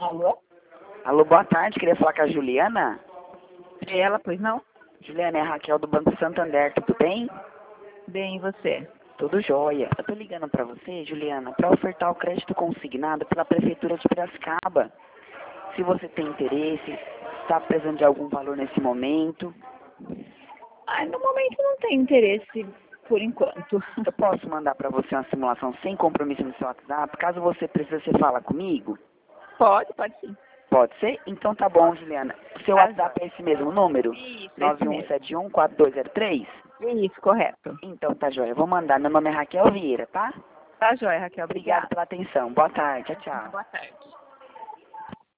Alô? Alô, boa tarde. Queria falar com a Juliana. É ela, pois não? Juliana, é a Raquel do Banco Santander, tudo bem? Bem, e você? Tudo jóia. Eu tô ligando pra você, Juliana, para ofertar o crédito consignado pela Prefeitura de Piracicaba. Se você tem interesse, está precisando de algum valor nesse momento, Ah, no momento não tem interesse, por enquanto. eu posso mandar pra você uma simulação sem compromisso no seu WhatsApp. Caso você precise, você fala comigo. Pode sim. Pode ser? Então tá bom, Juliana. O seu Tá WhatsApp jóia. é esse mesmo número? Isso, esse mesmo. 91714203? Isso, correto. Então tá jóia. Eu vou mandar. Meu nome é Raquel Vieira, tá? Tá jóia, Raquel. Obrigado Obrigada. pela atenção. Boa tarde. Tchau, tchau. Boa tarde.